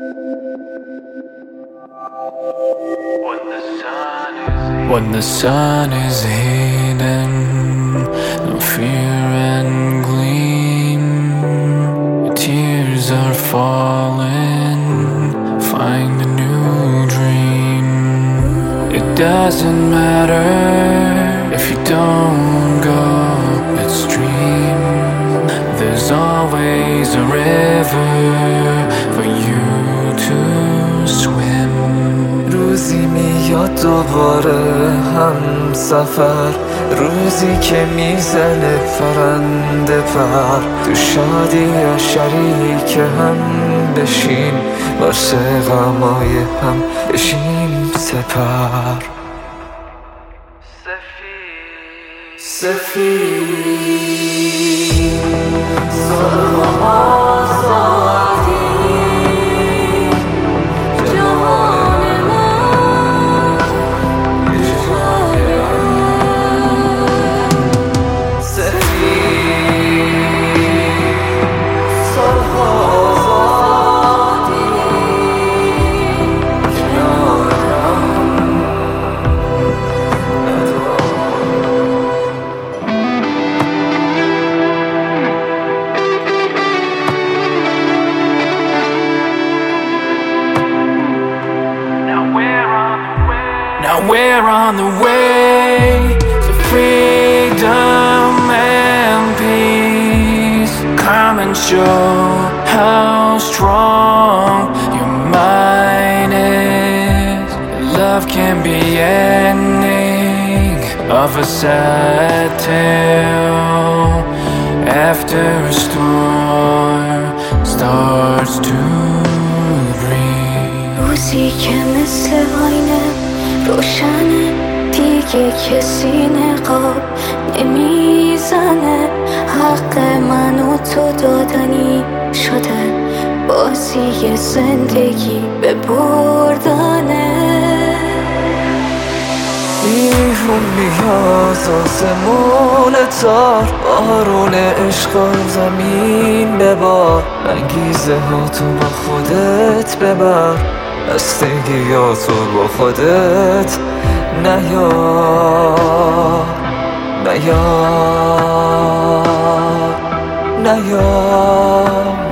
When the sun is hidden, no fear and gleam, tears are falling, find a new dream. It doesn't matter if you don't go upstream, there's always a river for you to swim. روزی میاد دوباره هم سفر، روزی که میزنه پرنده پر، تو شادی یا شریک هم بشیم، واسه غمای هم بشیم سپر. سفید سالها ساعتی جهان من سفید سالها ساعتی کنارم Now we're on the way to freedom and peace. Come and show how strong your mind is. Love can be ending of a sad tale after a storm starts to breathe. روزی که مثل آینه روشنه، دیگه کسی نقاب نمیزنه، حق من و تو دادنی شده، بازی زندگی به بردنه. بیرون میاد آسمون تار، بارون عشق و زمین ببار، انگیزه ها تو با خودت ببر، بستگیاتو با خودت نیار نیار نیار.